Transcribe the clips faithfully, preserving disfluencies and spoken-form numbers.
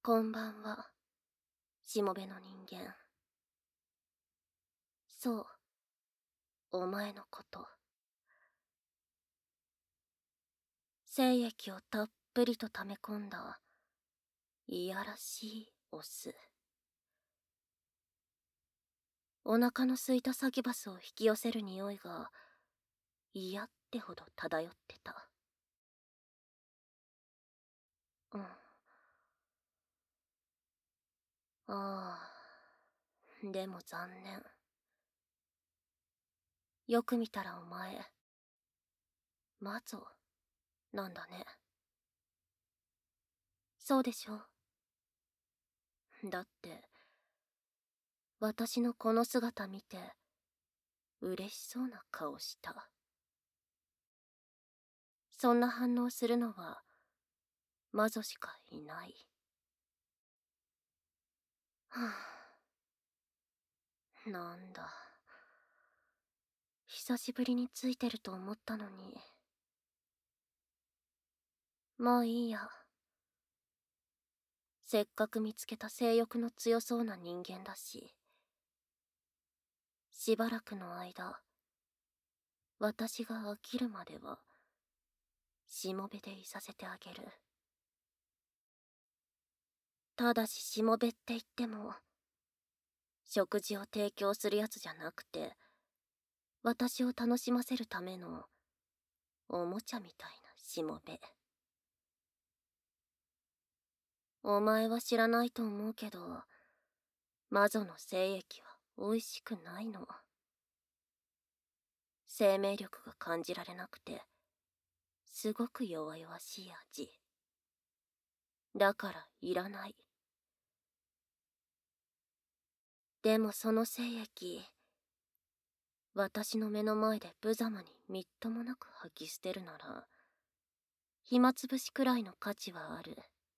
こんばんは、しもべの人間。そう、お前のこと。精液をたっぷりと溜め込んだ、いやらしいオス。お腹の空いたサキュバスを引き寄せる匂いが、嫌ってほど漂ってた。うん。ああ、でも残念。よく見たらお前、マゾ、なんだね。そうでしょ。だって、私のこの姿見て、嬉しそうな顔した。そんな反応するのは、魔女しかいない。はあ、なんだ。久しぶりについてると思ったのに。まあいいや。せっかく見つけた性欲の強そうな人間だし。しばらくの間、私が飽きるまでは、しもべでいさせてあげる。ただししもべって言っても、食事を提供するやつじゃなくて、私を楽しませるための、おもちゃみたいなしもべ。お前は知らないと思うけど、魔女の精液は美味しくないの。生命力が感じられなくて、すごく弱々しい味。だからいらない。でもその精液、私の目の前で無様にみっともなく吐き捨てるなら、暇つぶしくらいの価値はある。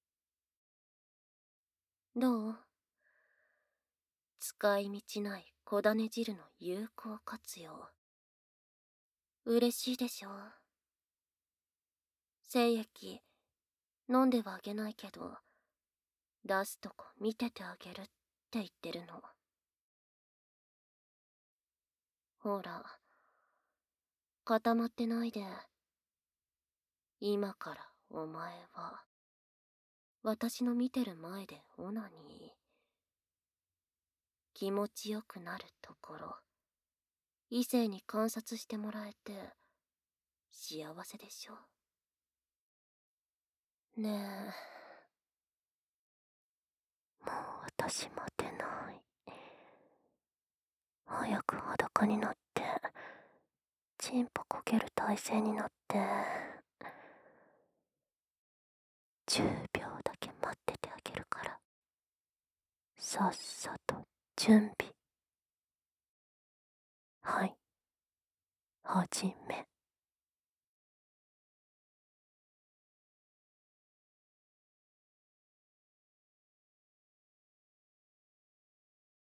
どう？使い道ない小種汁の有効活用。嬉しいでしょ？精液、飲んではあげないけど、出すとこ見ててあげるって言ってるの。ほら、固まってないで。今からお前は、私の見てる前でオナニー。気持ちよくなるところ、異性に観察してもらえて、幸せでしょ。ねえ、もう私待てない。早く裸になって、チンポこける体勢になって、じゅうびょうだけ待っててあげるから。さっさと準備。はい、はじめ。